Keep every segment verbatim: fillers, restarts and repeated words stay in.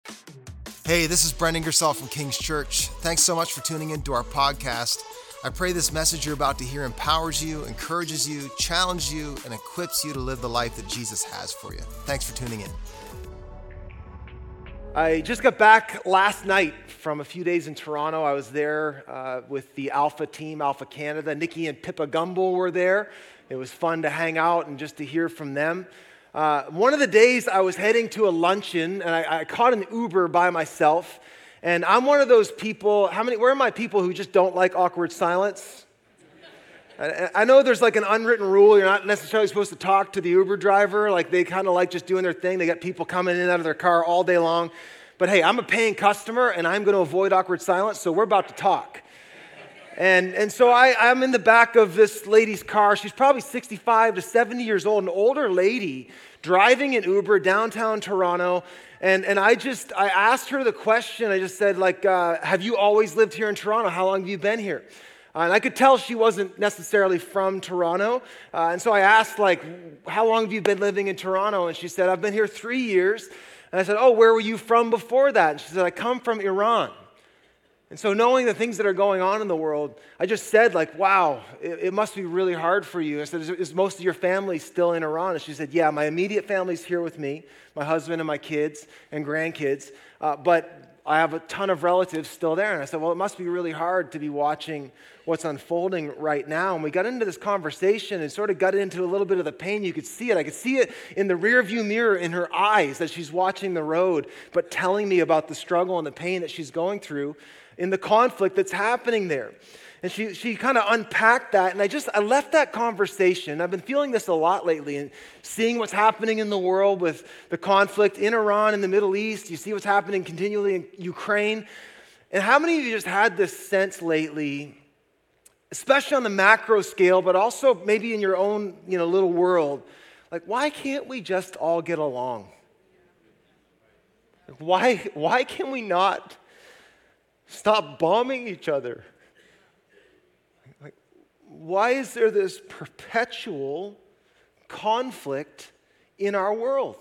Hey, this is Brent Ingersoll from King's Church. Thanks so much for tuning into our podcast. I pray this message you're about to hear empowers you, encourages you, challenges you, and equips you to live the life that Jesus has for you. Thanks for tuning in. I just got back last night from a few days in Toronto. I was there uh, with the Alpha team, Alpha Canada. Nikki and Pippa Gumbel were there. It was fun to hang out and just to hear from them. Uh, one of the days I was heading to a luncheon, and I, I caught an Uber by myself. And I'm one of those people, how many, where are my people who just don't like awkward silence? I, I know there's like an unwritten rule, you're not necessarily supposed to talk to the Uber driver, like they kind of like just doing their thing. They got people coming in and out of their car all day long. But hey, I'm a paying customer and I'm going to avoid awkward silence, so we're about to talk. And, and so I, I'm in the back of this lady's car. She's probably sixty-five to seventy years old, an older lady driving an Uber downtown Toronto. And, and I just, I asked her the question. I just said, like, uh, have you always lived here in Toronto? How long have you been here? Uh, and I could tell she wasn't necessarily from Toronto. Uh, and so I asked, like, how long have you been living in Toronto? And she said, I've been here three years. And I said, oh, where were you from before that? And she said, I come from Iran. And so knowing the things that are going on in the world, I just said, like, wow, it, it must be really hard for you. I said, is, is most of your family still in Iran? And she said, yeah, my immediate family's here with me, my husband and my kids and grandkids, uh, but I have a ton of relatives still there. And I said, well, it must be really hard to be watching what's unfolding right now. And we got into this conversation and sort of got into a little bit of the pain. You could see it. I could see it in the rearview mirror in her eyes as she's watching the road, but telling me about the struggle and the pain that she's going through in the conflict that's happening there. And she she kind of unpacked that, and I just, I left that conversation. I've been feeling this a lot lately, and seeing what's happening in the world with the conflict in Iran, in the Middle East. You see what's happening continually in Ukraine. And how many of you just had this sense lately, especially on the macro scale, but also maybe in your own, you know, little world, like, why can't we just all get along? Like, why, why can we not stop bombing each other? Like, why is there this perpetual conflict in our world?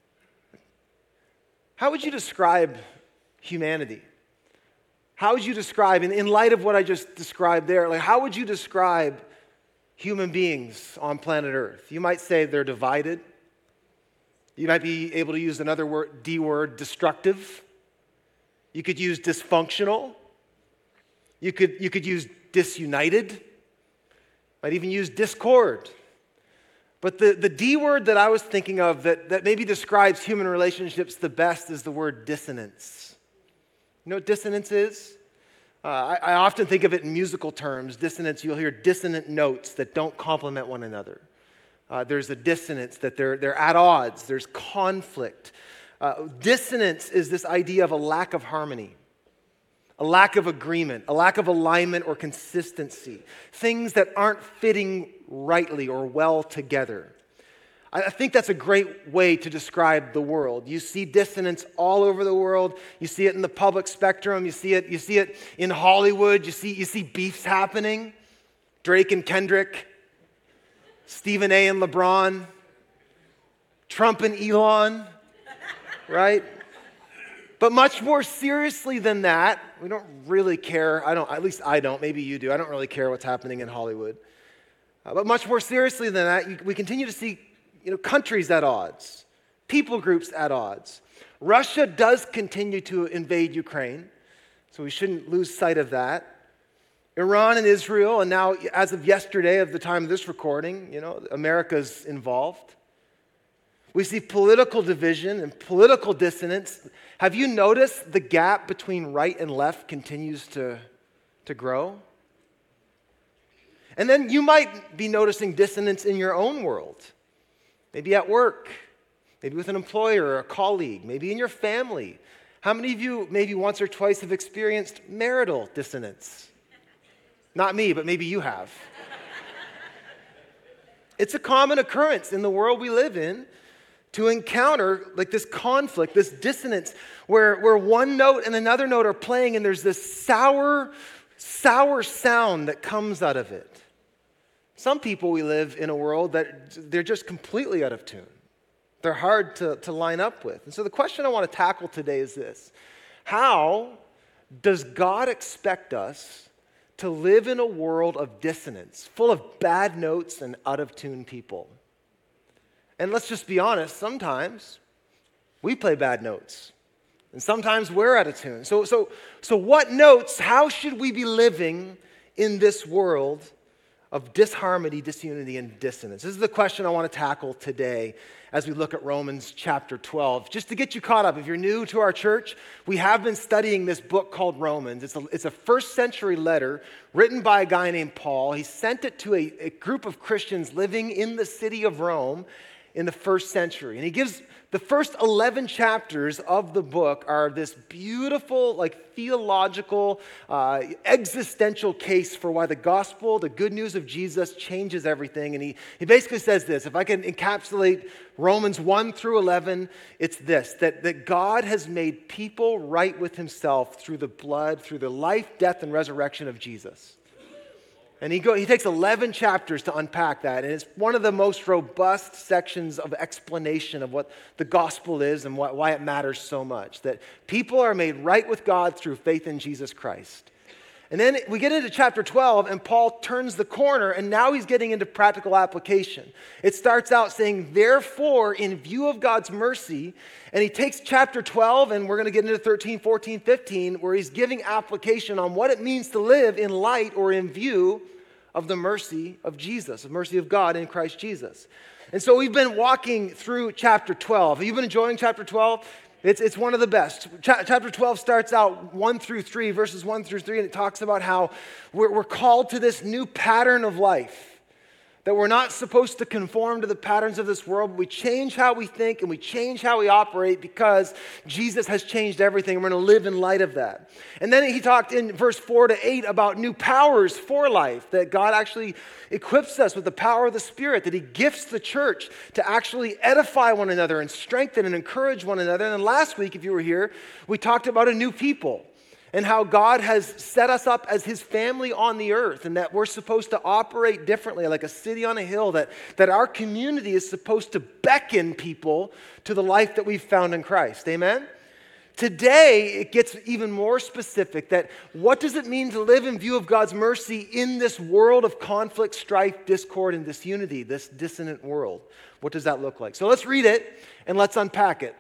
How would you describe humanity? How would you describe, in, in light of what I just described there, like how would you describe human beings on planet Earth? You might say they're divided. You might be able to use another word, D word, destructive. You could use dysfunctional. You could, you could use disunited. Might even use discord. But the, the D word that I was thinking of that, that maybe describes human relationships the best is the word dissonance. You know what dissonance is? Uh, I, I often think of it in musical terms. Dissonance, you'll hear dissonant notes that don't complement one another. Uh, there's a dissonance that they're, they're at odds. There's conflict. Uh, dissonance is this idea of a lack of harmony, a lack of agreement, a lack of alignment or consistency, things that aren't fitting rightly or well together. I, I think that's a great way to describe the world. You see dissonance all over the world. You see it in the public spectrum. You see it, you see it in Hollywood. You see, you see beefs happening. Drake and Kendrick, Stephen A. and LeBron, Trump and Elon. Right? But much more seriously than that, we don't really care. I don't, at least I don't, maybe you do. I don't really care what's happening in Hollywood. Uh, but much more seriously than that, you, we continue to see, you know, countries at odds, people groups at odds. Russia does continue to invade Ukraine, so we shouldn't lose sight of that. Iran and Israel, and now as of yesterday, of the time of this recording, you know, America's involved. We see political division and political dissonance. Have you noticed the gap between right and left continues to, to grow? And then you might be noticing dissonance in your own world. Maybe at work, maybe with an employer or a colleague, maybe in your family. How many of you maybe once or twice have experienced marital dissonance? Not me, but maybe you have. It's a common occurrence in the world we live in to encounter like this conflict, this dissonance, where, where one note and another note are playing, and there's this sour, sour sound that comes out of it. Some people, we live in a world that they're just completely out of tune. They're hard to, to line up with. And so the question I want to tackle today is this: how does God expect us to live in a world of dissonance, full of bad notes and out-of-tune people? And let's just be honest, sometimes we play bad notes. And sometimes we're out of tune. So, so, so what notes, how should we be living in this world of disharmony, disunity, and dissonance? This is the question I want to tackle today as we look at Romans chapter twelve. Just to get you caught up, if you're new to our church, we have been studying this book called Romans. It's a, it's a first century letter written by a guy named Paul. He sent it to a, a group of Christians living in the city of Rome in the first century. And he gives the first eleven chapters of the book are this beautiful, like theological, uh, existential case for why the gospel, the good news of Jesus, changes everything. And he, he basically says this: if I can encapsulate Romans one through eleven, it's this, that, that God has made people right with himself through the blood, through the life, death, and resurrection of Jesus. And he, go, he takes eleven chapters to unpack that, and it's one of the most robust sections of explanation of what the gospel is and what, why it matters so much, that people are made right with God through faith in Jesus Christ. And then we get into chapter twelve, and Paul turns the corner, and now he's getting into practical application. It starts out saying, therefore, in view of God's mercy, and he takes chapter twelve, and we're going to get into thirteen, fourteen, fifteen, where he's giving application on what it means to live in light or in view of the mercy of Jesus, the mercy of God in Christ Jesus. And so we've been walking through chapter twelve. Have you been enjoying chapter twelve? It's, it's one of the best. Cha- chapter twelve starts out one through three, verses one through three, and it talks about how we're, we're called to this new pattern of life, that we're not supposed to conform to the patterns of this world, but we change how we think and we change how we operate because Jesus has changed everything. We're going to live in light of that. And then he talked in verse four to eight about new powers for life, that God actually equips us with the power of the Spirit, that he gifts the church to actually edify one another and strengthen and encourage one another. And then last week, if you were here, we talked about a new people, and how God has set us up as his family on the earth, and that we're supposed to operate differently, like a city on a hill, that, that our community is supposed to beckon people to the life that we've found in Christ. Amen? Today, it gets even more specific, that what does it mean to live in view of God's mercy in this world of conflict, strife, discord, and disunity, this dissonant world? What does that look like? So let's read it, and let's unpack it.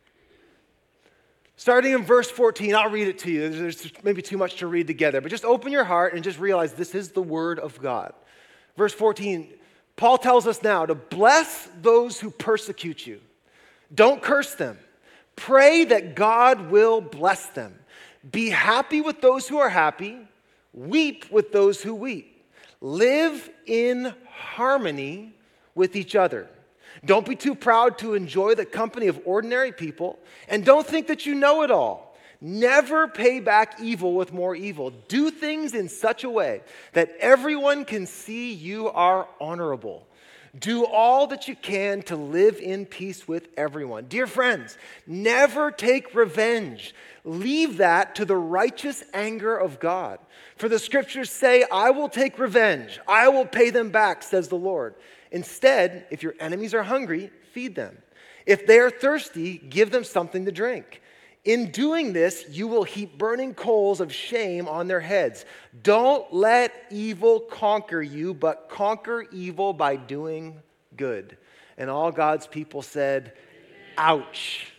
Starting in verse fourteen, I'll read it to you. There's maybe too much to read together, but just open your heart and just realize this is the word of God. Verse fourteen, Paul tells us now to bless those who persecute you. Don't curse them. Pray that God will bless them. Be happy with those who are happy. Weep with those who weep. Live in harmony with each other. Don't be too proud to enjoy the company of ordinary people, and don't think that you know it all. Never pay back evil with more evil. Do things in such a way that everyone can see you are honorable. Do all that you can to live in peace with everyone. Dear friends, never take revenge. Leave that to the righteous anger of God. For the scriptures say, I will take revenge. I will pay them back, says the Lord. Instead, if your enemies are hungry, feed them. If they are thirsty, give them something to drink. In doing this, you will heap burning coals of shame on their heads. Don't let evil conquer you, but conquer evil by doing good. And all God's people said, ouch.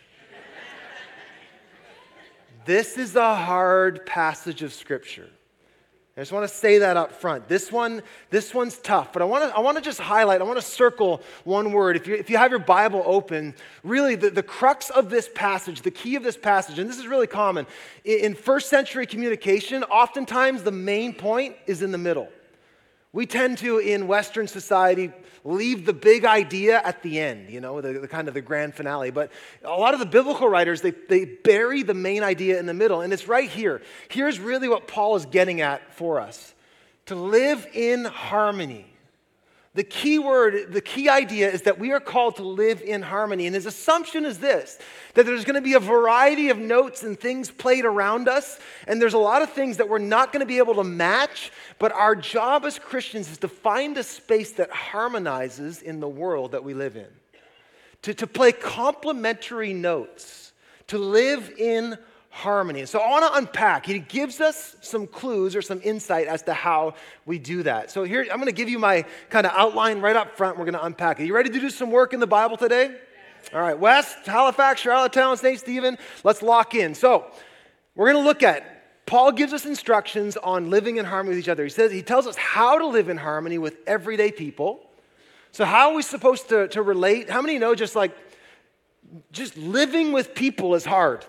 This is a hard passage of Scripture. I just want to say that up front. This one, this one's tough, but I want to, I want to just highlight, I want to circle one word. If you, if you have your Bible open, really the, the crux of this passage, the key of this passage, and this is really common, in first century communication, oftentimes the main point is in the middle. We tend to, in Western society, leave the big idea at the end, you know, the, the kind of the grand finale. But a lot of the biblical writers, they, they bury the main idea in the middle, and it's right here. Here's really what Paul is getting at for us. To live in harmony. The key word, the key idea is that we are called to live in harmony. And his assumption is this, that there's going to be a variety of notes and things played around us, and there's a lot of things that we're not going to be able to match, but our job as Christians is to find a space that harmonizes in the world that we live in. to, to play complementary notes, to live in harmony. So I want to unpack. He gives us some clues or some insight as to how we do that. So here, I'm going to give you my kind of outline right up front. We're going to unpack it. You ready to do some work in the Bible today? Yes. All right, West, Halifax, Charlottetown, Saint Stephen, let's lock in. So we're going to look at, Paul gives us instructions on living in harmony with each other. He says, he tells us how to live in harmony with everyday people. So how are we supposed to, to relate? How many know just like, just living with people is hard?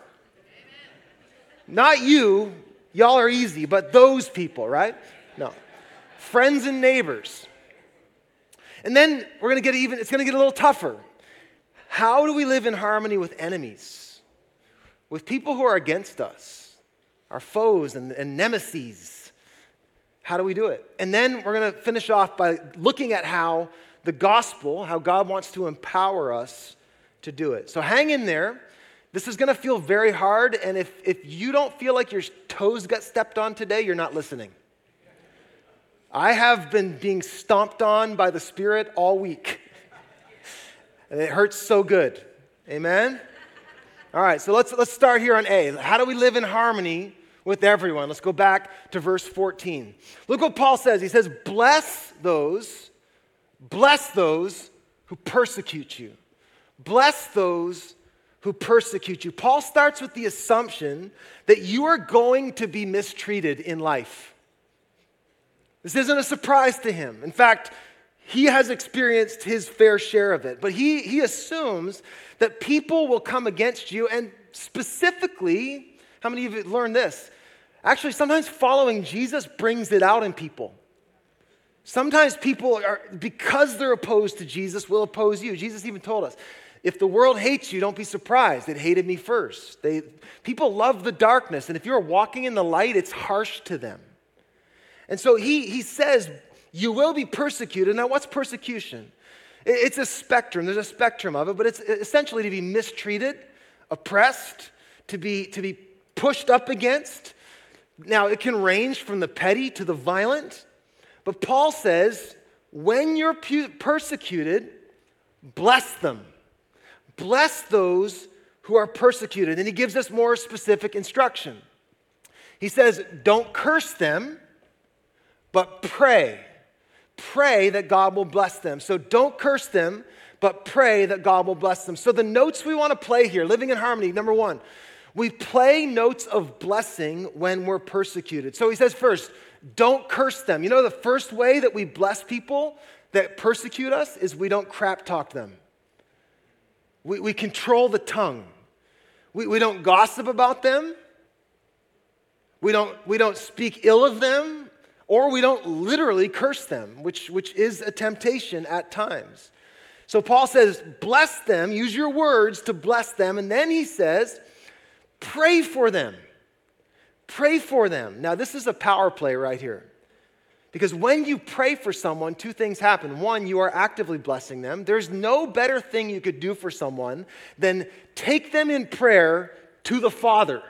Not you, y'all are easy, but those people, right? No. Friends and neighbors. And then we're going to get even, it's going to get a little tougher. How do we live in harmony with enemies? With people who are against us, our foes and, and nemesis. How do we do it? And then we're going to finish off by looking at how the gospel, how God wants to empower us to do it. So hang in there. This is going to feel very hard, and if, if you don't feel like your toes got stepped on today, you're not listening. I have been being stomped on by the Spirit all week, and it hurts so good. Amen? All right, so let's, let's start here on A. How do we live in harmony with everyone? Let's go back to verse fourteen. Look what Paul says. He says, bless those, bless those who persecute you. Bless those who persecute you. Paul starts with the assumption that you are going to be mistreated in life. This isn't a surprise to him. In fact, he has experienced his fair share of it. But he, he assumes that people will come against you, and specifically, how many of you have learned this? Actually, sometimes following Jesus brings it out in people. Sometimes people are, because they're opposed to Jesus, will oppose you. Jesus even told us, if the world hates you, don't be surprised. It hated me first. They, people love the darkness, and if you're walking in the light, it's harsh to them. And so he, he says, you will be persecuted. Now, what's persecution? It's a spectrum. There's a spectrum of it, but it's essentially to be mistreated, oppressed, to be, to be pushed up against. Now, it can range from the petty to the violent, but Paul says, when you're pu- persecuted, bless them. Bless those who are persecuted. And he gives us more specific instruction. He says, don't curse them, but pray. Pray that God will bless them. So don't curse them, but pray that God will bless them. So the notes we want to play here, living in harmony, number one, we play notes of blessing when we're persecuted. So he says first, don't curse them. You know, the first way that we bless people that persecute us is we don't crap talk them. We, we control the tongue. We, we don't gossip about them. We don't, we don't speak ill of them, or we don't literally curse them, which, which is a temptation at times. So Paul says, bless them, use your words to bless them, and then he says, pray for them. Pray for them. Now, this is a power play right here. Because when you pray for someone, two things happen. One, you are actively blessing them. There's no better thing you could do for someone than take them in prayer to the Father.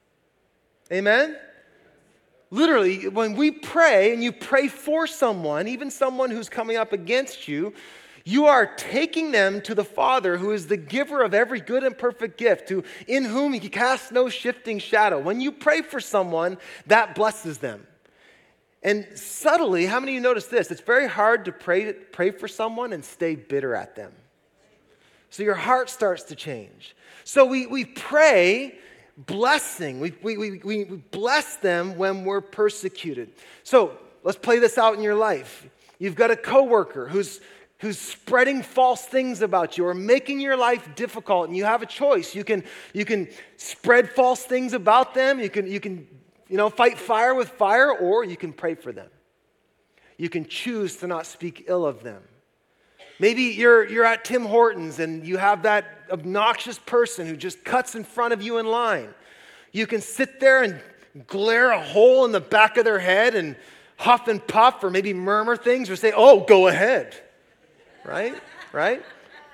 Amen? Literally, when we pray and you pray for someone, even someone who's coming up against you, you are taking them to the Father, who is the giver of every good and perfect gift, who, in whom he casts no shifting shadow. When you pray for someone, that blesses them. And subtly, how many of you notice this? It's very hard to pray, pray for someone and stay bitter at them. So your heart starts to change. So we, we pray blessing. We, we, we, we bless them when we're persecuted. So let's play this out in your life. You've got a coworker who's who's spreading false things about you or making your life difficult, and you have a choice. You can, you can spread false things about them. You can, you can you know, fight fire with fire, or you can pray for them. You can choose to not speak ill of them. Maybe you're, you're at Tim Hortons and you have that obnoxious person who just cuts in front of you in line. You can sit there and glare a hole in the back of their head and huff and puff, or maybe murmur things, or say, oh, go ahead. Right? Right?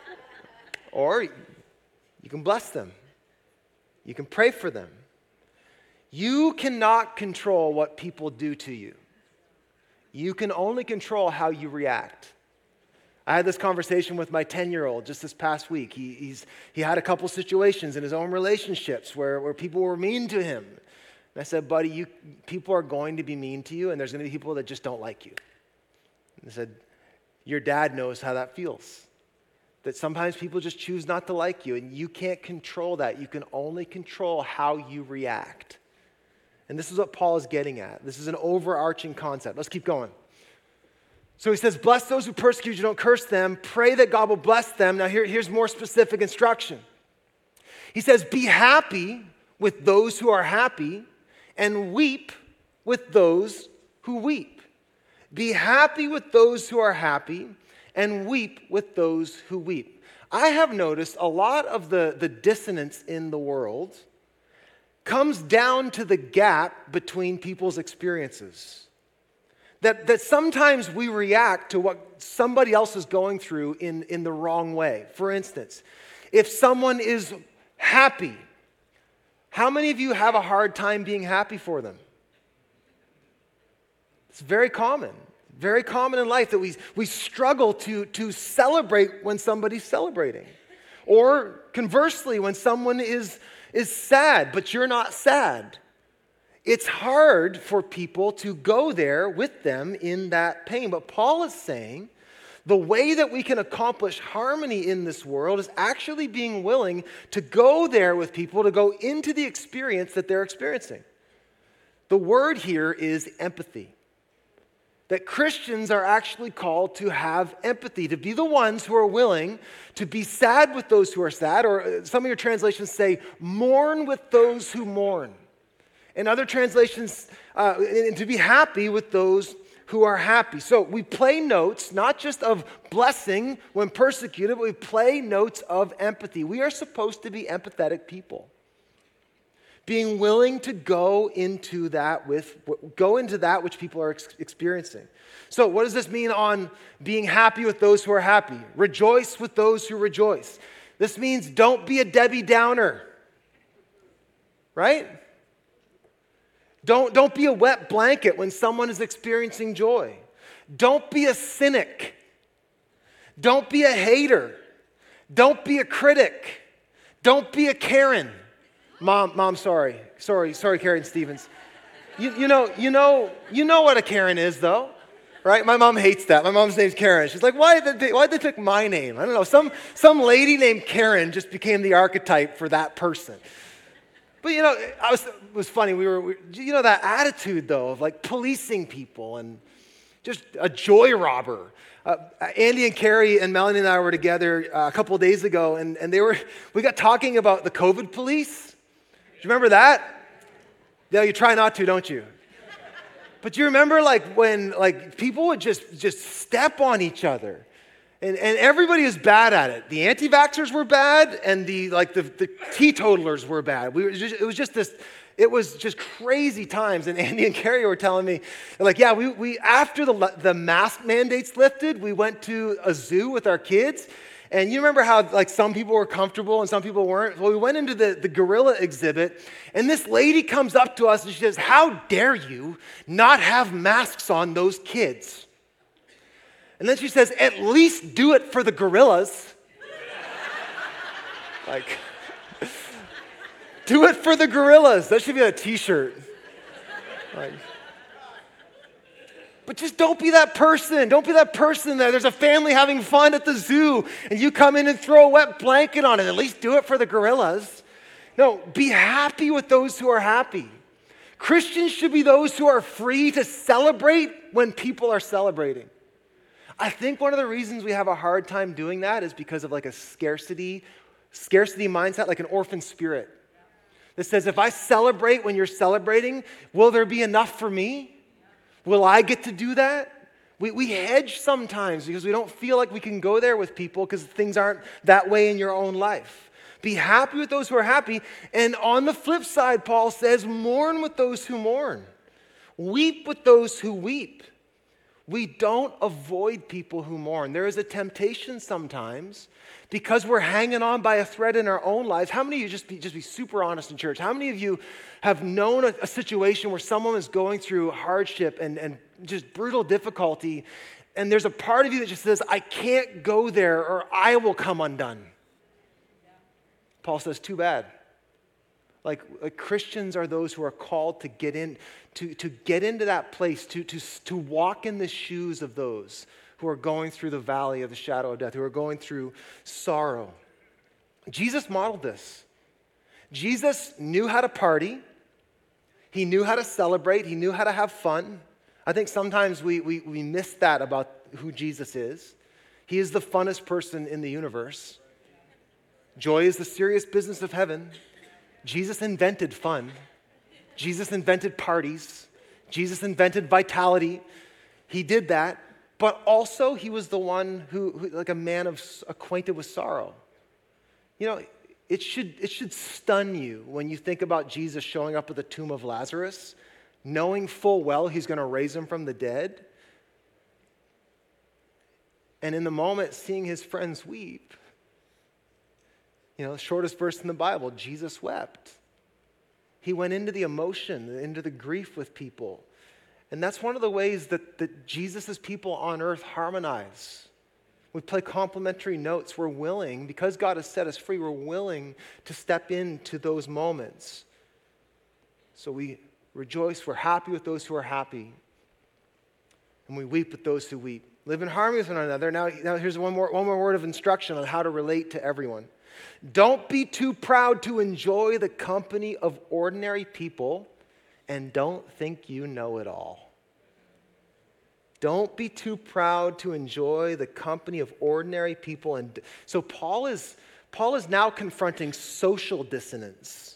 Or you can bless them. You can pray for them. You cannot control what people do to you. You can only control how you react. I had this conversation with my ten-year-old just this past week. He, he's, he had a couple situations in his own relationships where, where people were mean to him. And I said, buddy, you, people are going to be mean to you, and there's going to be people that just don't like you. And I said, your dad knows how that feels. That sometimes people just choose not to like you, and you can't control that. You can only control how you react. And this is what Paul is getting at. This is an overarching concept. Let's keep going. So he says, bless those who persecute you, don't curse them. Pray that God will bless them. Now here, here's more specific instruction. He says, be happy with those who are happy and weep with those who weep. Be happy with those who are happy and weep with those who weep. I have noticed a lot of the, the dissonance in the world comes down to the gap between people's experiences. That, that sometimes we react to what somebody else is going through in, in the wrong way. For instance, if someone is happy, how many of you have a hard time being happy for them? It's very common. Very common in life that we, we struggle to, to celebrate when somebody's celebrating. Or conversely, when someone is, is sad, but you're not sad. It's hard for people to go there with them in that pain. But Paul is saying the way that we can accomplish harmony in this world is actually being willing to go there with people, to go into the experience that they're experiencing. The word here is empathy. That Christians are actually called to have empathy, to be the ones who are willing to be sad with those who are sad, or some of your translations say, mourn with those who mourn. And other translations, uh, and to be happy with those who are happy. So we play notes, not just of blessing when persecuted, but we play notes of empathy. We are supposed to be empathetic people. Being willing to go into that with, go into that which people are ex- experiencing. So what does this mean on being happy with those who are happy? Rejoice with those who rejoice. This means don't be a Debbie Downer, right? Don't, don't be a wet blanket when someone is experiencing joy. Don't be a cynic. Don't be a hater. Don't be a critic. Don't be a Karen. Mom, mom, sorry. Sorry, sorry, Karen Stevens. You, you know, you know, you know what a Karen is, though, right? My mom hates that. My mom's name's Karen. She's like, why did they, why did they pick my name? I don't know. Some, some lady named Karen just became the archetype for that person. But, you know, I was, it was funny. We were, we, you know, that attitude, though, of like policing people and just a joy robber. Uh, Andy and Carrie and Melanie and I were together uh, a couple of days ago, and, and they were, we got talking about the COVID police. Do you remember that? Yeah, you try not to, don't you? But do you remember like when like people would just, just step on each other? And, and everybody is bad at it. The anti-vaxxers were bad, and the like the, the teetotalers were bad. We were just, it was just this, it was just crazy times. And Andy and Carrie were telling me, they're like, yeah, we, we after the, the mask mandates lifted, we went to a zoo with our kids. And you remember how like some people were comfortable and some people weren't? Well, we went into the, the gorilla exhibit, and this lady comes up to us and she says, how dare you not have masks on those kids? And then she says, at least do it for the gorillas. Like, do it for the gorillas. That should be a t-shirt. Like, but just don't be that person. Don't be that person that there's a family having fun at the zoo and you come in and throw a wet blanket on it. At least do it for the gorillas. No, be happy with those who are happy. Christians should be those who are free to celebrate when people are celebrating. I think one of the reasons we have a hard time doing that is because of like a scarcity, scarcity mindset, like an orphan spirit that says, if I celebrate when you're celebrating, will there be enough for me? Will I get to do that? We, we hedge sometimes because we don't feel like we can go there with people because things aren't that way in your own life. Be happy with those who are happy. And on the flip side, Paul says, mourn with those who mourn. Weep with those who weep. We don't avoid people who mourn. There is a temptation sometimes because we're hanging on by a thread in our own lives. How many of you, just be, just be super honest in church, how many of you have known a, a situation where someone is going through hardship and, and just brutal difficulty, And there's a part of you that just says, I can't go there or I will come undone. Paul says, too bad. Like, like Christians are those who are called to get in, to, to get into that place, to, to, to walk in the shoes of those who are going through the valley of the shadow of death, who are going through sorrow. Jesus modeled this. Jesus knew how to party. He knew how to celebrate. He knew how to have fun. I think sometimes we, we, we miss that about who Jesus is. He is the funnest person in the universe. Joy is the serious business of heaven. Jesus invented fun. Jesus invented parties. Jesus invented vitality. He did that. But also, he was the one who, who like a man of acquainted with sorrow. You know, it should, it should stun you when you think about Jesus showing up at the tomb of Lazarus, knowing full well he's going to raise him from the dead. And in the moment, seeing his friends weep. You know, the shortest verse in the Bible, Jesus wept. He went into the emotion, into the grief with people. And that's one of the ways that, that Jesus' people on earth harmonize. We play complementary notes. We're willing, because God has set us free, we're willing to step into those moments. So we rejoice, we're happy with those who are happy, and we weep with those who weep. Live in harmony with one another. Now, now here's one more, one more word of instruction on how to relate to everyone. Don't be too proud to enjoy the company of ordinary people, and don't think you know it all. Don't be too proud to enjoy the company of ordinary people. And so Paul is, Paul is now confronting social dissonance.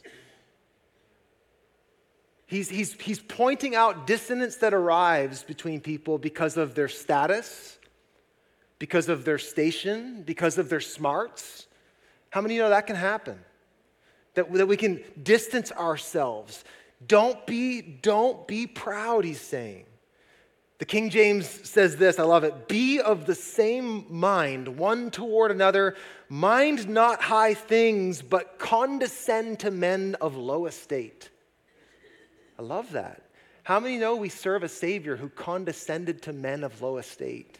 He's, he's, he's pointing out dissonance that arrives between people because of their status, because of their station, because of their smarts. How many of you know that can happen? That, that we can distance ourselves. Don't be, don't be proud, he's saying. The King James says this, I love it. Be of the same mind, one toward another. Mind not high things, but condescend to men of low estate. I love that. How many know we serve a Savior who condescended to men of low estate?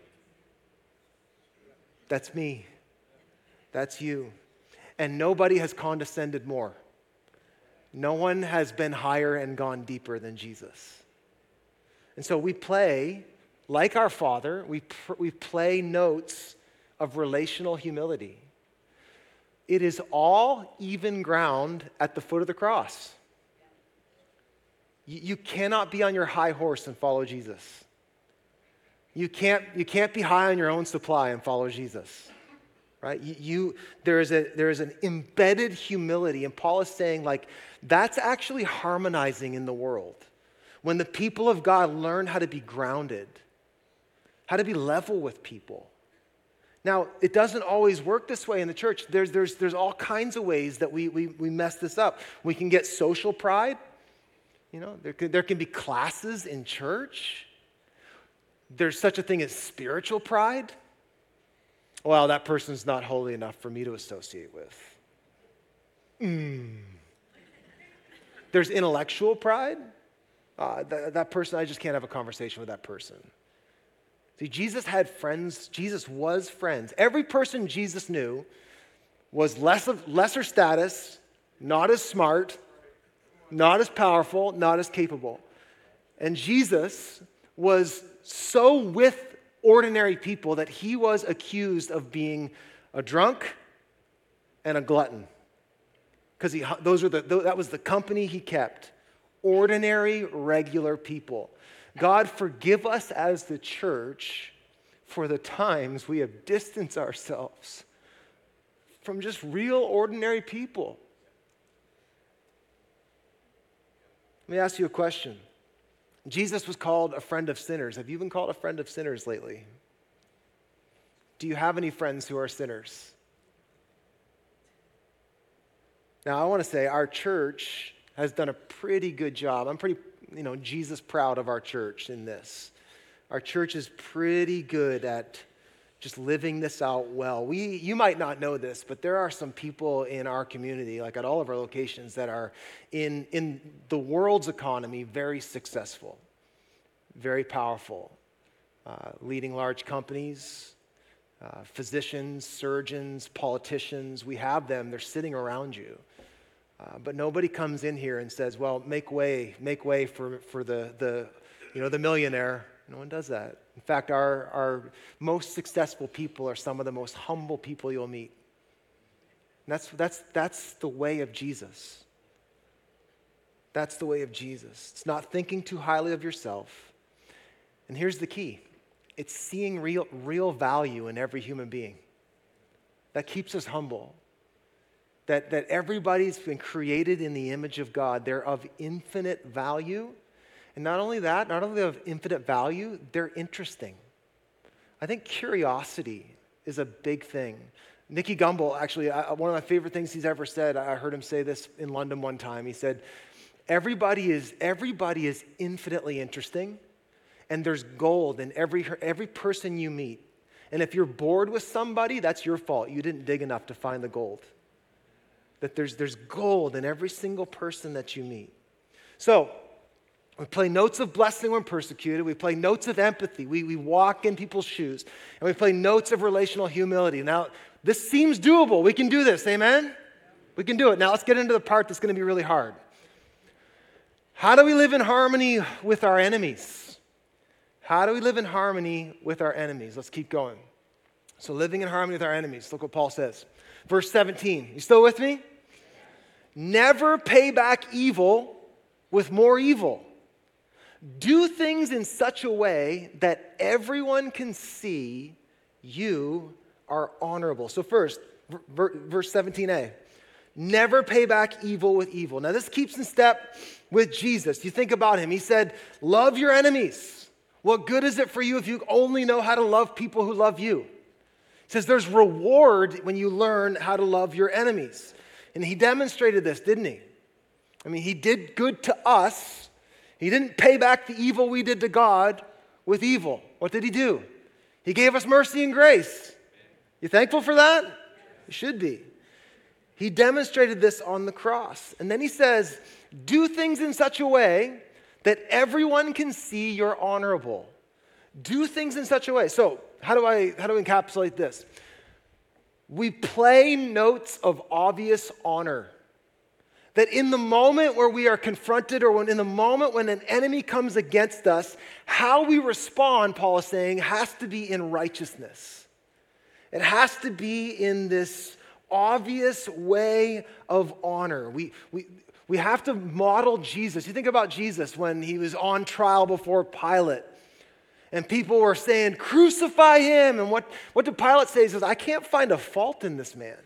That's me. That's you. And nobody has condescended more. No one has been higher and gone deeper than Jesus. And so we play, like our Father, we, pr- we play notes of relational humility. It is all even ground at the foot of the cross. You, you cannot be on your high horse and follow Jesus. You can't, you can't be high on your own supply and follow Jesus. Right? You, you, there is a there is an embedded humility, and Paul is saying, like, that's actually harmonizing in the world. When the people of God learn how to be grounded, how to be level with people. Now, it doesn't always work this way in the church. There's there's there's all kinds of ways that we we we mess this up. We can get social pride. You know, there can, there can be classes in church. There's such a thing as spiritual pride. Well, that person's not holy enough for me to associate with. Mm. There's intellectual pride. Uh, th- that person, I just can't have a conversation with that person. See, Jesus had friends. Jesus was friends. Every person Jesus knew was less of, lesser status, not as smart, not as powerful, not as capable. And Jesus was so with ordinary people that he was accused of being a drunk and a glutton. Because he those were the that was the company he kept. Ordinary, regular people. God, forgive us as the church for the times we have distanced ourselves from just real, ordinary people. Let me ask you a question. Jesus was called a friend of sinners. Have you been called a friend of sinners lately? Do you have any friends who are sinners? Now, I want to say our church has done a pretty good job. I'm pretty, you know, Jesus proud of our church in this. Our church is pretty good at just living this out well. We, you might not know this, but there are some people in our community, like at all of our locations, that are in, in the world's economy very successful, very powerful. uh, leading large companies, uh, physicians, surgeons, politicians. We have them. They're sitting around you. Uh, but nobody comes in here and says, well, make way, make way for, for the, the, you know, the millionaire. No one does that. In fact, our, our most successful people are some of the most humble people you'll meet. And that's, that's, that's the way of Jesus. That's the way of Jesus. It's not thinking too highly of yourself. And here's the key. It's seeing real, real value in every human being. That keeps us humble. That, that everybody's been created in the image of God. They're of infinite value. And not only that, not only of infinite value, they're interesting. I think curiosity is a big thing. Nicky Gumbel, actually, I, one of my favorite things he's ever said, I heard him say this in London one time. He said, everybody is, everybody is infinitely interesting, and there's gold in every, every person you meet. And if you're bored with somebody, that's your fault. You didn't dig enough to find the gold. That there's, there's gold in every single person that you meet. So, we play notes of blessing when persecuted. We play notes of empathy. We, we walk in people's shoes. And we play notes of relational humility. Now, this seems doable. We can do this. Amen? We can do it. Now, let's get into the part that's going to be really hard. How do we live in harmony with our enemies? How do we live in harmony with our enemies? Let's keep going. So, living in harmony with our enemies. Look what Paul says. Verse seventeen. You still with me? Never pay back evil with more evil. Do things in such a way that everyone can see you are honorable. So first, verse seventeen a. Never pay back evil with evil. Now this keeps in step with Jesus. You think about him. He said, love your enemies. What good is it for you if you only know how to love people who love you? He says there's reward when you learn how to love your enemies. And he demonstrated this, didn't he? I mean, he did good to us. He didn't pay back the evil we did to God with evil. What did he do? He gave us mercy and grace. You thankful for that? You should be. He demonstrated this on the cross. And then he says, do things in such a way that everyone can see you're honorable. Do things in such a way. So how do I, how do I encapsulate this? We play notes of obvious honor. That in the moment where we are confronted or when in the moment when an enemy comes against us, how we respond, Paul is saying, has to be in righteousness. It has to be in this obvious way of honor. We, we, we have to model Jesus. You think about Jesus when he was on trial before Pilate. And people were saying, crucify him. And what, what did Pilate say? He says, I can't find a fault in this man.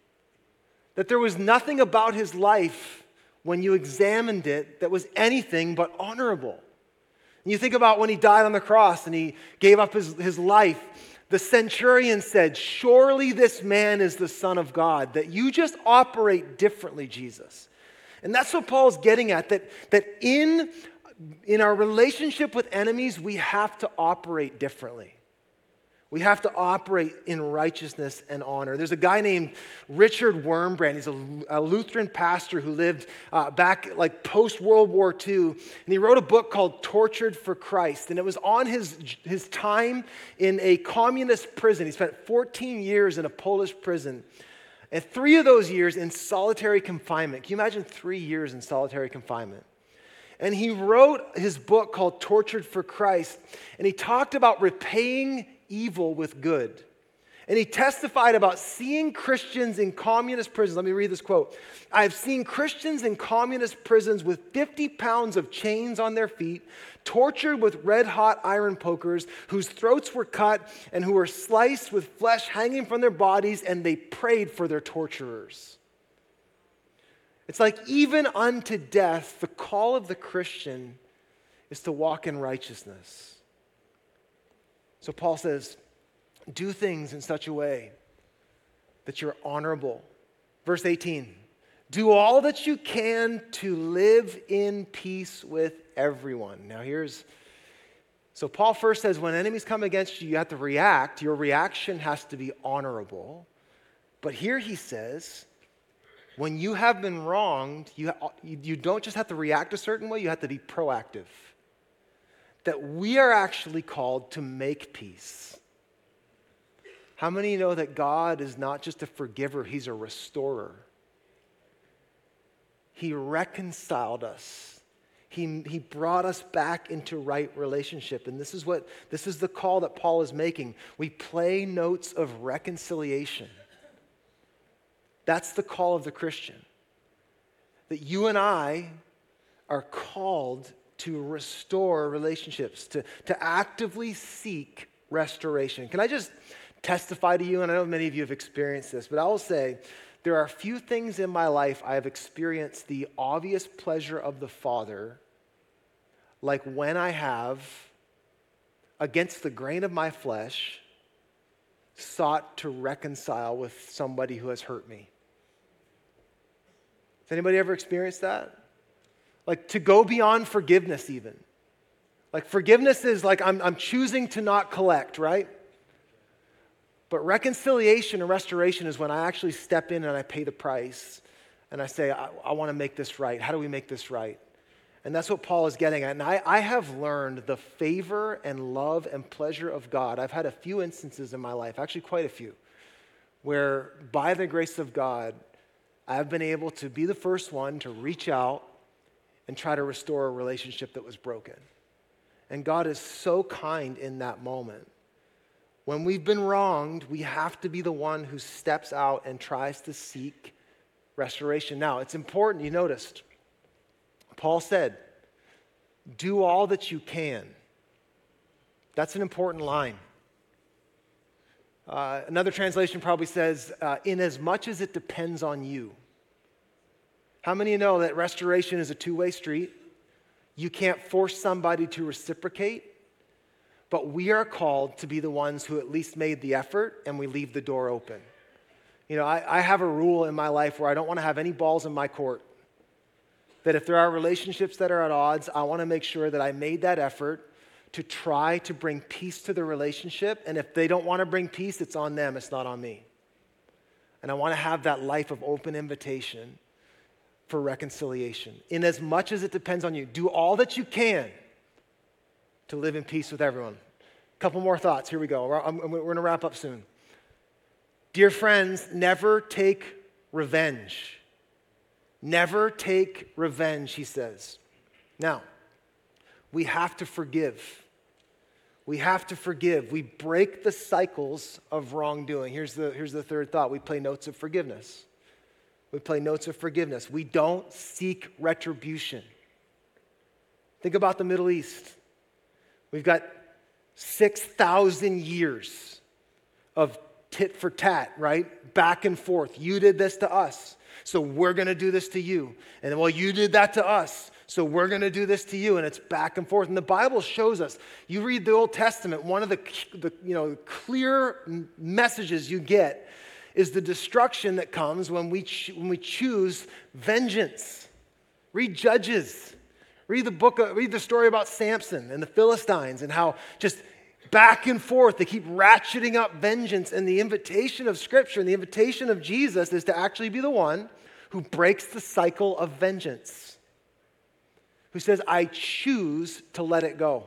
That there was nothing about his life when you examined it that was anything but honorable. And you think about when he died on the cross and he gave up his, his life, the centurion said, surely this man is the Son of God, that you just operate differently, Jesus. And that's what Paul's getting at, that, that in, in our relationship with enemies, we have to operate differently. We have to operate in righteousness and honor. There's a guy named Richard Wurmbrand. He's a, a Lutheran pastor who lived uh, back like post-World War Two. And he wrote a book called Tortured for Christ. And it was on his, his time in a communist prison. He spent fourteen years in a Polish prison. And three of those years in solitary confinement. Can you imagine three years in solitary confinement? And he wrote his book called Tortured for Christ. And he talked about repaying evil with good. And he testified about seeing Christians in communist prisons. Let me read this quote. I've seen Christians in communist prisons with fifty pounds of chains on their feet, tortured with red-hot iron pokers, whose throats were cut and who were sliced with flesh hanging from their bodies, and they prayed for their torturers. It's like even unto death, the call of the Christian is to walk in righteousness. So Paul says, do things in such a way that you're honorable. Verse eighteen, do all that you can to live in peace with everyone. Now here's, so Paul first says when enemies come against you, you have to react. Your reaction has to be honorable. But here he says, when you have been wronged, you, you don't just have to react a certain way, you have to be proactive. that we are actually called to make peace. How many know that God is not just a forgiver, he's a restorer? He reconciled us. He, he brought us back into right relationship. And this is what this is the call that Paul is making. We play notes of reconciliation. That's the call of the Christian. That you and I are called to restore relationships, to, to actively seek restoration. Can I just testify to you, and I know many of you have experienced this, but I will say there are a few things in my life I have experienced the obvious pleasure of the Father, like when I have, against the grain of my flesh, sought to reconcile with somebody who has hurt me. Has anybody ever experienced that? Like to go beyond forgiveness even. Like forgiveness is like I'm, I'm choosing to not collect, right? But reconciliation and restoration is when I actually step in and I pay the price and I say, I, I want to make this right. How do we make this right? And that's what Paul is getting at. And I, I have learned the favor and love and pleasure of God. I've had a few instances in my life, actually quite a few, where by the grace of God, I've been able to be the first one to reach out and try to restore a relationship that was broken. And God is so kind in that moment. When we've been wronged, we have to be the one who steps out and tries to seek restoration. Now, it's important, you noticed, Paul said, do all that you can. That's an important line. Uh, another translation probably says, uh, in as much as it depends on you. How many of you know that restoration is a two-way street? You can't force somebody to reciprocate, but we are called to be the ones who at least made the effort and we leave the door open. You know, I, I have a rule in my life where I don't want to have any balls in my court. That if there are relationships that are at odds, I want to make sure that I made that effort to try to bring peace to the relationship. And if they don't want to bring peace, it's on them, it's not on me. And I want to have that life of open invitation for reconciliation. In as much as it depends on you, do all that you can to live in peace with everyone. A couple more thoughts. Here we go. We're, I'm, we're going to wrap up soon. Dear friends, never take revenge. Never take revenge, he says. Now, we have to forgive. We have to forgive. We break the cycles of wrongdoing. Here's the, here's the third thought. We play notes of forgiveness. We play notes of forgiveness. We don't seek retribution. Think about the Middle East. We've got six thousand years of tit for tat, right? Back and forth. You did this to us, so we're going to do this to you. And well, you did that to us, so we're going to do this to you. And it's back and forth. And the Bible shows us, you read the Old Testament, one of the, the you know, clear messages you get is the destruction that comes when we, ch- when we choose vengeance. Read Judges. Read the book, of, read the story about Samson and the Philistines and how just back and forth they keep ratcheting up vengeance. And the invitation of Scripture and the invitation of Jesus is to actually be the one who breaks the cycle of vengeance. Who says, I choose to let it go.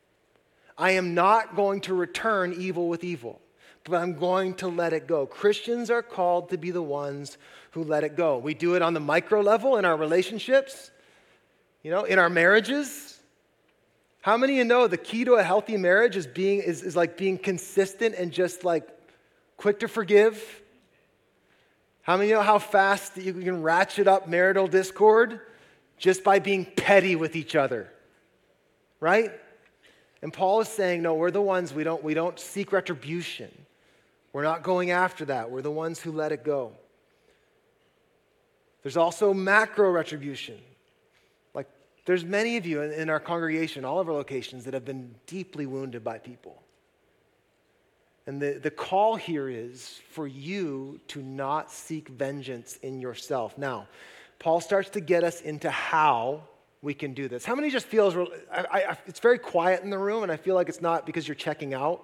I am not going to return evil with evil, but I'm going to let it go. Christians are called to be the ones who let it go. We do it on the micro level in our relationships, you know, in our marriages. How many of you know the key to a healthy marriage is being is, is like being consistent and just like quick to forgive? How many of you know how fast you can ratchet up marital discord just by being petty with each other? Right? And Paul is saying, no, we're the ones, we don't, we don't seek retribution. We're not going after that. We're the ones who let it go. There's also macro retribution. Like, there's many of you in, in our congregation, all of our locations, that have been deeply wounded by people. And the, the call here is for you to not seek vengeance in yourself. Now, Paul starts to get us into how we can do this. How many just feels, I, I, it's very quiet in the room, and I feel like it's not because you're checking out.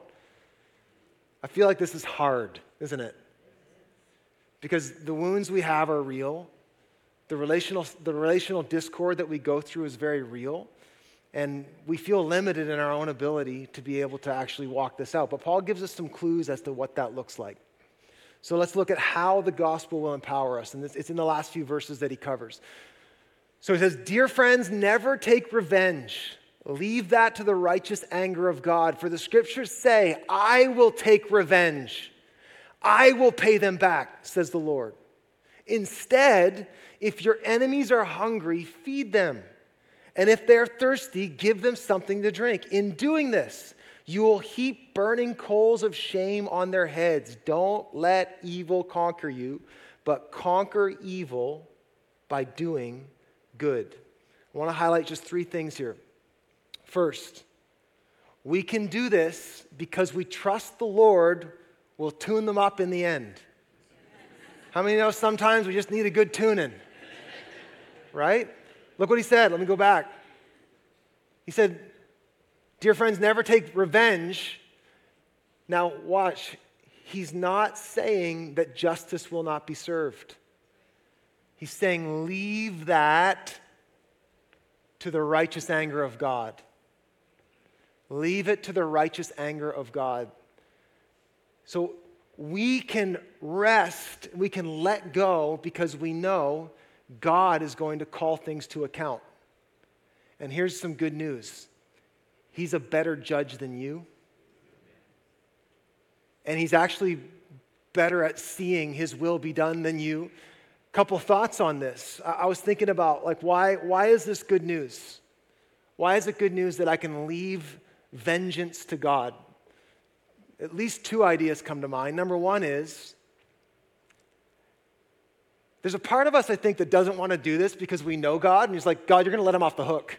I feel like this is hard, isn't it? Because the wounds we have are real. The relational, the relational discord that we go through is very real. And we feel limited in our own ability to be able to actually walk this out. But Paul gives us some clues as to what that looks like. So let's look at how the gospel will empower us. And it's in the last few verses that he covers. So he says, "Dear friends, never take revenge. Leave that to the righteous anger of God. For the scriptures say, I will take revenge. I will pay them back, says the Lord. Instead, if your enemies are hungry, feed them. And if they're thirsty, give them something to drink. In doing this, you will heap burning coals of shame on their heads. Don't let evil conquer you, but conquer evil by doing good." I want to highlight just three things here. First, we can do this because we trust the Lord will tune them up in the end. How many know sometimes we just need a good tuning? Right? Look what he said. Let me go back. He said, "Dear friends, never take revenge." Now watch. He's not saying that justice will not be served. He's saying leave that to the righteous anger of God. Leave it to the righteous anger of God. So we can rest, we can let go because we know God is going to call things to account. And here's some good news. He's a better judge than you. And he's actually better at seeing his will be done than you. Couple thoughts on this. I was thinking about, like, why, why is this good news? Why is it good news that I can leave vengeance to God? At least two ideas come to mind. Number one is, there's a part of us, I think, that doesn't want to do this because we know God, and he's like, God, you're going to let him off the hook.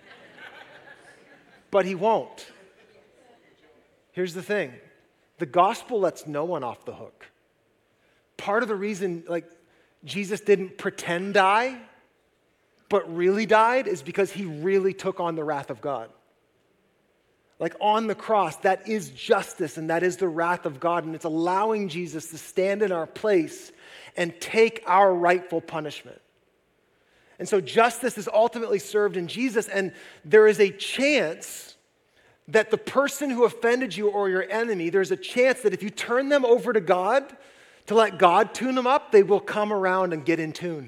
But he won't. Here's the thing. The gospel lets no one off the hook. Part of the reason, like, Jesus didn't pretend die, but really died is because he really took on the wrath of God. Like on the cross, that is justice and that is the wrath of God, and it's allowing Jesus to stand in our place and take our rightful punishment. And so justice is ultimately served in Jesus, and there is a chance that the person who offended you or your enemy, there's a chance that if you turn them over to God, to let God tune them up, they will come around and get in tune.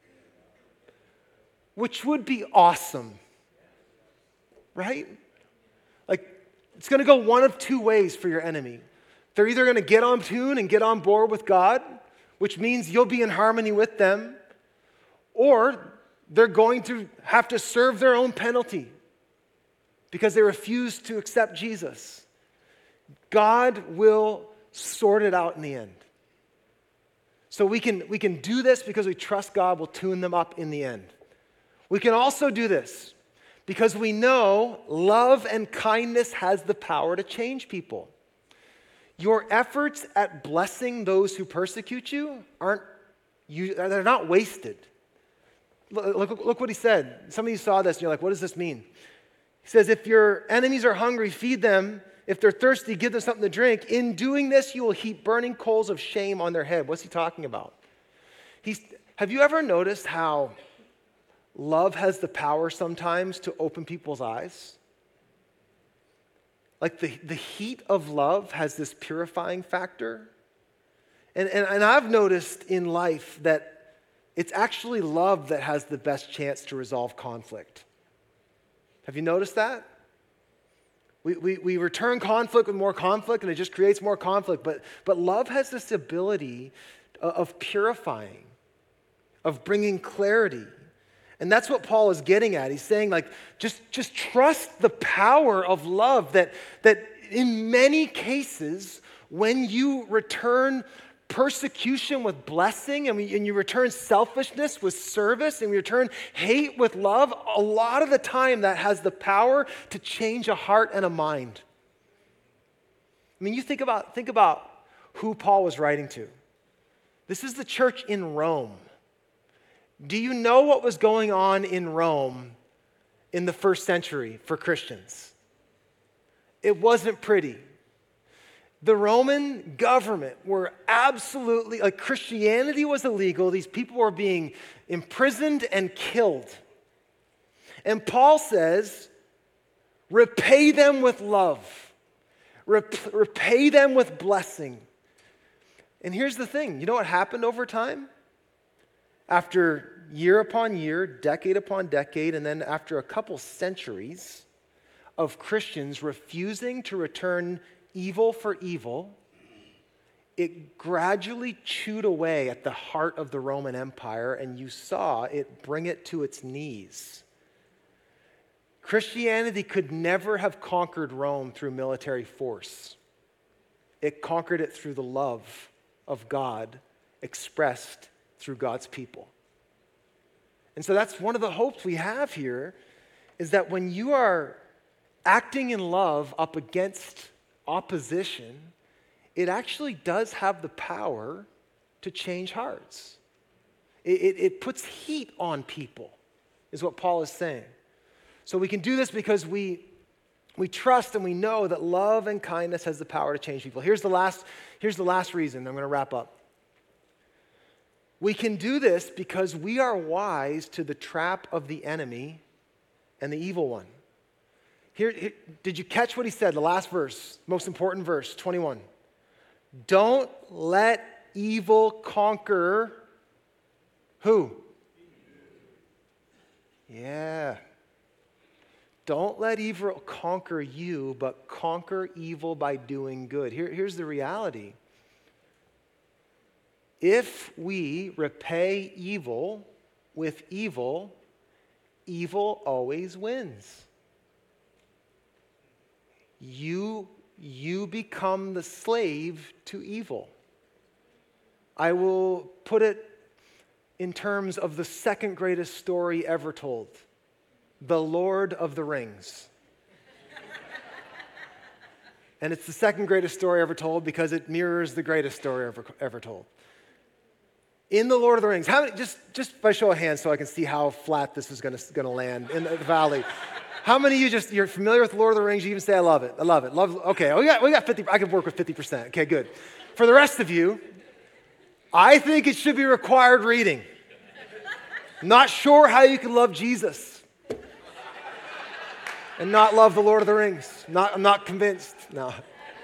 Which would be awesome. Right? Like, it's going to go one of two ways for your enemy. They're either going to get on tune and get on board with God, which means you'll be in harmony with them, or they're going to have to serve their own penalty because they refuse to accept Jesus. God will sort it out in the end. So we can, we can do this because we trust God will tune them up in the end. We can also do this because we know love and kindness has the power to change people. Your efforts at blessing those who persecute you aren't, you, they're not wasted. Look, look, look what he said. Some of you saw this and you're like, what does this mean? He says, if your enemies are hungry, feed them. If they're thirsty, give them something to drink. In doing this, you will heap burning coals of shame on their head. What's he talking about? He's, have you ever noticed how love has the power sometimes to open people's eyes? Like the, the heat of love has this purifying factor. And, and, and I've noticed in life that it's actually love that has the best chance to resolve conflict. Have you noticed that? We, we, we return conflict with more conflict, and it just creates more conflict. But, but love has this ability of purifying, of bringing clarity. And that's what Paul is getting at. He's saying, like, just, just trust the power of love that, that in many cases, when you return persecution with blessing, and, we, and you return selfishness with service, and we return hate with love, a lot of the time that has the power to change a heart and a mind. I mean, you think about, think about who Paul was writing to. This is the church in Rome. Do you know what was going on in Rome in the first century for Christians? It wasn't pretty. The Roman government were absolutely, like Christianity was illegal. These people were being imprisoned and killed. And Paul says, Repay them with love. Rep- repay them with blessing. And here's the thing. You know what happened over time? After year upon year, decade upon decade, and then after a couple centuries of Christians refusing to return evil for evil, it gradually chewed away at the heart of the Roman Empire, and you saw it bring it to its knees. Christianity could never have conquered Rome through military force. It conquered it through the love of God expressed through God's people. And so that's one of the hopes we have here, is that when you are acting in love up against opposition, it actually does have the power to change hearts. It, it, it puts heat on people, is what Paul is saying. So we can do this because we, we trust and we know that love and kindness has the power to change people. Here's the last, here's the last reason. I'm going to wrap up. We can do this because we are wise to the trap of the enemy and the evil one. Here, here, did you catch what he said? The last verse, most important verse, twenty-one. Don't let evil conquer who? Yeah. Don't let evil conquer you, but conquer evil by doing good. Here, here's the reality. If we repay evil with evil, evil always wins. You, you become the slave to evil. I will put it in terms of the second greatest story ever told, The Lord of the Rings. And it's the second greatest story ever told because it mirrors the greatest story ever, ever told. In The Lord of the Rings, how many, just, just by show of hands so I can see how flat this is going to land in the valley. How many of you just, you're familiar with The Lord of the Rings? You even say, I love it. I love it. Love, okay, we got, we got fifty, I could work with fifty percent. Okay, good. For the rest of you, I think it should be required reading. Not sure how you can love Jesus and not love The Lord of the Rings. Not, I'm not convinced. No.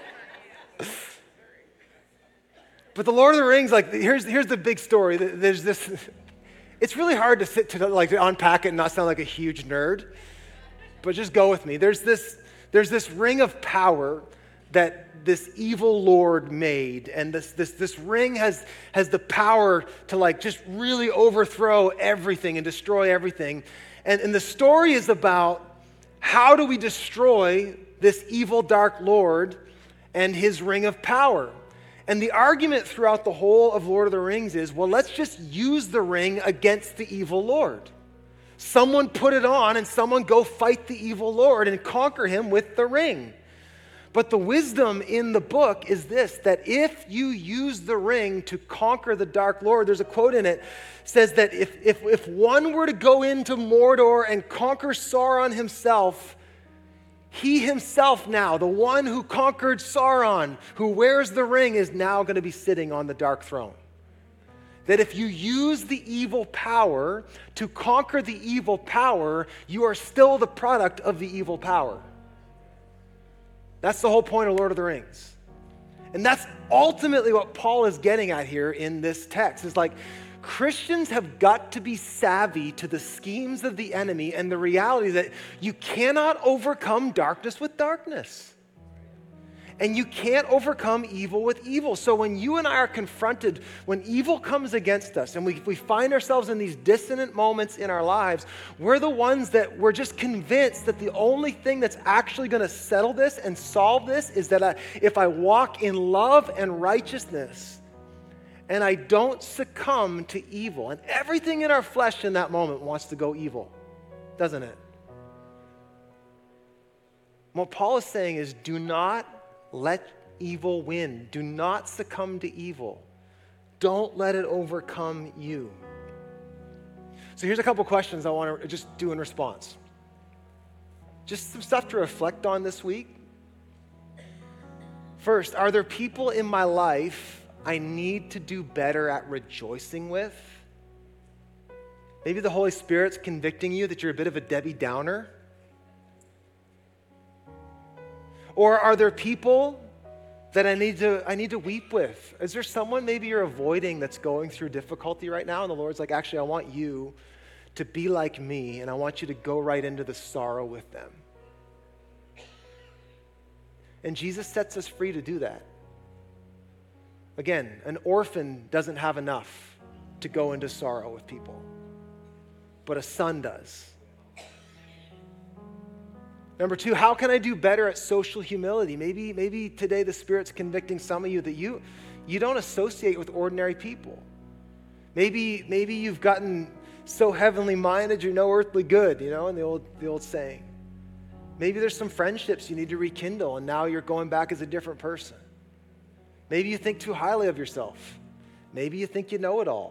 But The Lord of the Rings, like, here's, here's the big story. There's this, it's really hard to sit to, like, to unpack it and not sound like a huge nerd. But just go with me. There's this, there's this ring of power that this evil lord made. And this, this, this ring has, has the power to, like, just really overthrow everything and destroy everything. And, and the story is about how do we destroy this evil dark lord and his ring of power. And the argument throughout the whole of Lord of the Rings is, well, let's just use the ring against the evil lord. Someone put it on and someone go fight the evil lord and conquer him with the ring. But the wisdom in the book is this, that if you use the ring to conquer the dark lord, there's a quote in it, says that if, if, if one were to go into Mordor and conquer Sauron himself, he himself now, the one who conquered Sauron, who wears the ring, is now going to be sitting on the dark throne. That if you use the evil power to conquer the evil power, you are still the product of the evil power. That's the whole point of Lord of the Rings. And that's ultimately what Paul is getting at here in this text. It's like, Christians have got to be savvy to the schemes of the enemy and the reality that you cannot overcome darkness with darkness. And you can't overcome evil with evil. So when you and I are confronted, when evil comes against us and we, we find ourselves in these dissonant moments in our lives, we're the ones that we're just convinced that the only thing that's actually going to settle this and solve this is that I, if I walk in love and righteousness and I don't succumb to evil. And everything in our flesh in that moment wants to go evil, doesn't it? What Paul is saying is, do not let evil win. Do not succumb to evil. Don't let it overcome you. So here's a couple questions I want to just do in response. Just some stuff to reflect on this week. First, are there people in my life I need to do better at rejoicing with? Maybe the Holy Spirit's convicting you that you're a bit of a Debbie Downer. Or are there people that I need to I need to weep with? Is there someone maybe you're avoiding that's going through difficulty right now? And the Lord's like, actually, I want you to be like me, and I want you to go right into the sorrow with them. And Jesus sets us free to do that. Again, an orphan doesn't have enough to go into sorrow with people, but a son does. Number two, how can I do better at social humility? Maybe, maybe today the Spirit's convicting some of you that you, you don't associate with ordinary people. Maybe, maybe you've gotten so heavenly minded you're no earthly good, you know, in the old, the old saying. Maybe there's some friendships you need to rekindle, and now you're going back as a different person. Maybe you think too highly of yourself. Maybe you think you know it all.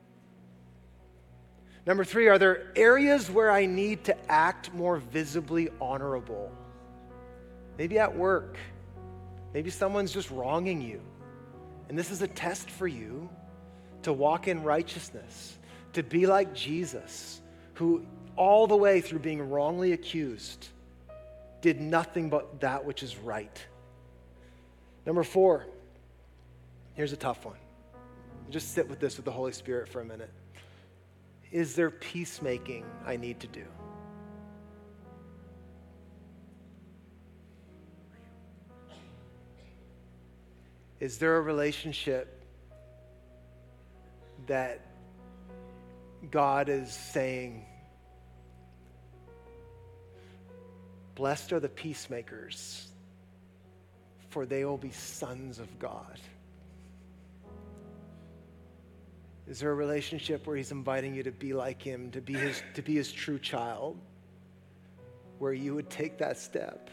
Number three, are there areas where I need to act more visibly honorable? Maybe at work. Maybe someone's just wronging you. And this is a test for you to walk in righteousness, to be like Jesus, who all the way through being wrongly accused, did nothing but that which is right. Number four, here's a tough one. Just sit with this with the Holy Spirit for a minute. Is there peacemaking I need to do? Is there a relationship that God is saying, blessed are the peacemakers, for they will be sons of God? Is there a relationship where he's inviting you to be like him, to be his, to be his true child, where you would take that step?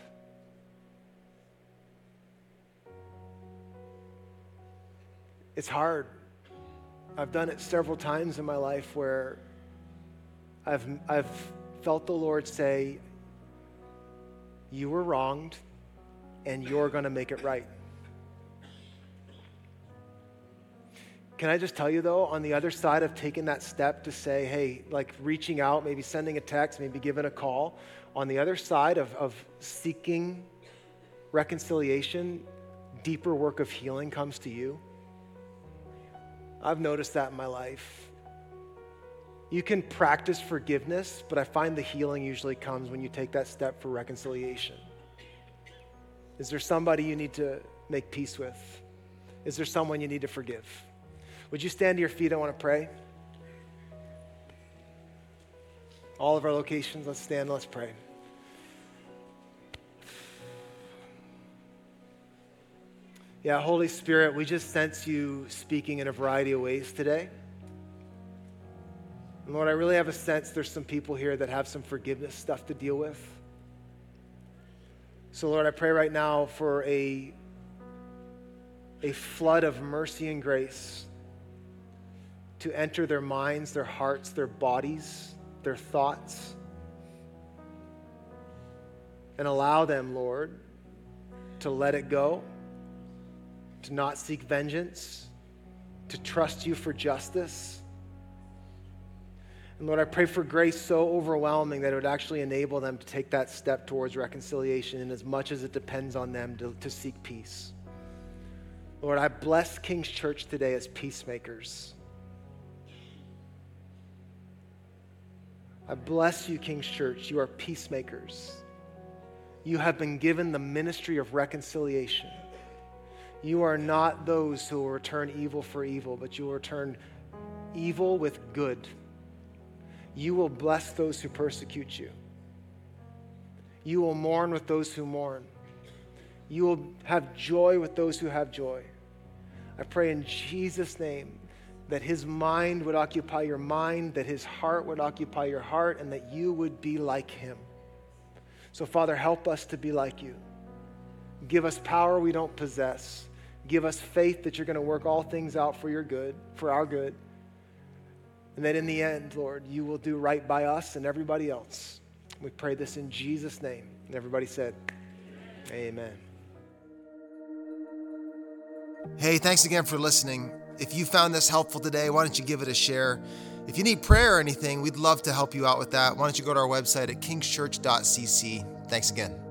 It's hard. I've done it several times in my life where I've, I've felt the Lord say, you were wronged and you're going to make it right. Can I just tell you though, on the other side of taking that step to say, hey, like reaching out, maybe sending a text, maybe giving a call, on the other side of, of seeking reconciliation, deeper work of healing comes to you. I've noticed that in my life. You can practice forgiveness, but I find the healing usually comes when you take that step for reconciliation. Is there somebody you need to make peace with? Is there someone you need to forgive? Would you stand to your feet? I want to pray. All of our locations, let's stand, let's pray. Yeah, Holy Spirit, we just sense you speaking in a variety of ways today. And Lord, I really have a sense there's some people here that have some forgiveness stuff to deal with. So Lord, I pray right now for a, a flood of mercy and grace to enter their minds, their hearts, their bodies, their thoughts, and allow them, Lord, to let it go, to not seek vengeance, to trust you for justice. And Lord, I pray for grace so overwhelming that it would actually enable them to take that step towards reconciliation in as much as it depends on them to, to seek peace. Lord, I bless King's Church today as peacemakers. I bless you, King's Church. You are peacemakers. You have been given the ministry of reconciliation. You are not those who will return evil for evil, but you will return evil with good. You will bless those who persecute you. You will mourn with those who mourn. You will have joy with those who have joy. I pray in Jesus' name that his mind would occupy your mind, that his heart would occupy your heart, and that you would be like him. So, Father, help us to be like you. Give us power we don't possess. Give us faith that you're going to work all things out for your good, for our good. And that in the end, Lord, you will do right by us and everybody else. We pray this in Jesus' name. And everybody said, amen. Hey, thanks again for listening. If you found this helpful today, why don't you give it a share? If you need prayer or anything, we'd love to help you out with that. Why don't you go to our website at kingschurch dot c c. Thanks again.